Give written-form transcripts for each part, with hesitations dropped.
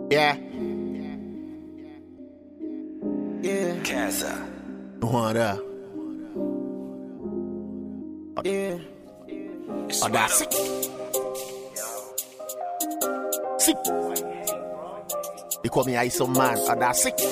Yeah. Yeah. Casa. What up? Yeah. Oh, that's it. Sick. They call me ISO man. Oh, that's it.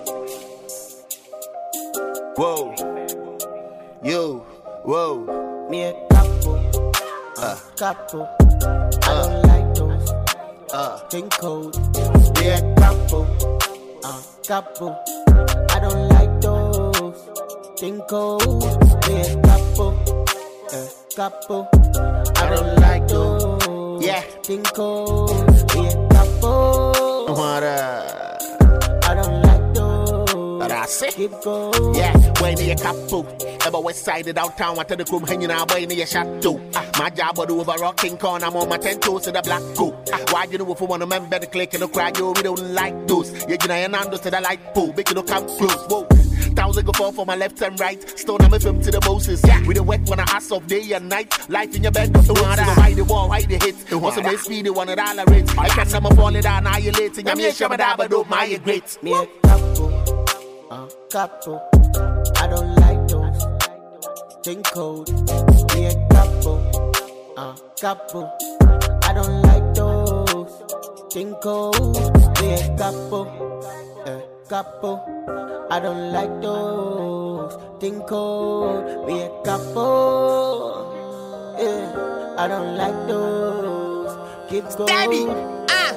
Whoa. Yo. Whoa. Me a couple. Couple. I don't like those. Think code. Me a couple. Couple. I don't like those. Think code. Me a couple. Couple. I don't like those. Yeah. Think code. Me a couple. What up? I don't like those. Oh, that's it. Keep going. Yeah, when you couple, ever west side of downtown, what the come hanging out by your shadow. My job would over rocking corn, I'm on my 10 toes to the black coat. Why you know if you want to remember the click and the cry, yo, we don't like those. Yeah, you know, and I'm to the light pole, make you come close. Whoa. 1,000 go fall for my left and right. Stone I'm a film to the Moses. Yeah, we the wet when I ass off day and night. Life in your bed, but the one that hide the wall, hide the hit. What's the best speed, the one that all rates. I can't never fall it down, annihilating. I'm here, Shabba don't my great. Me a couple. Couple. I don't like those. Think code. Me a couple. Couple. I don't like those. Think code. Me a couple. Couple. I don't like those. Think code. Me a couple. Yeah. I don't like those. Keep going.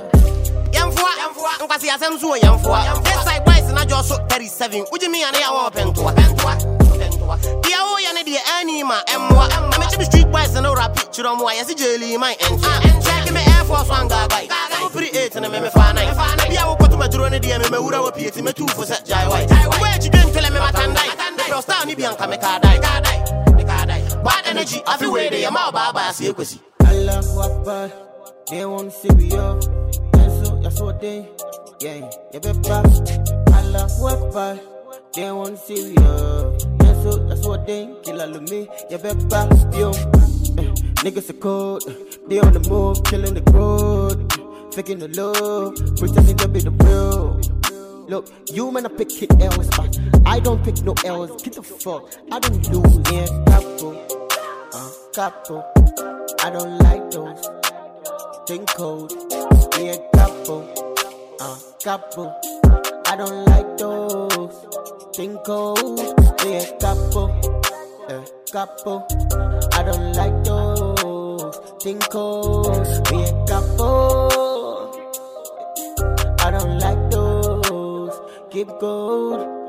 I'm quasi as I'm so young for. This side boys and I just 37. Would you mean I want pentua? The away and the anima and what? I'm the street boys and a picture on why I see jelly my end. And check me Air Force One guy. I'm pretty 8 and I'm a fan. I will put my drone in the M. Would I appear to me too for such Jai White? Where you didn't tell me my Tandai? You're starting Bianca Mekadai. Bad energy, I feel where they are about by a sequence. I love what bad. They won't see me off. That's what they, yeah, better. I love what bad. They won't see me up. That's what they kill all of me. Yeah, better. Yo, niggas are cold. They on the move, killing the road. Faking the love, pretending to be the real. Look, you man, I pick hit L's, but I don't pick no L's. Get the fuck, I don't lose. Yeah, couple. I don't like those. Think code. Yeah, couple. I don't like those. Think code. Yeah, couple. I don't like those. Think code. Yeah, couple. I don't like those. Keep going.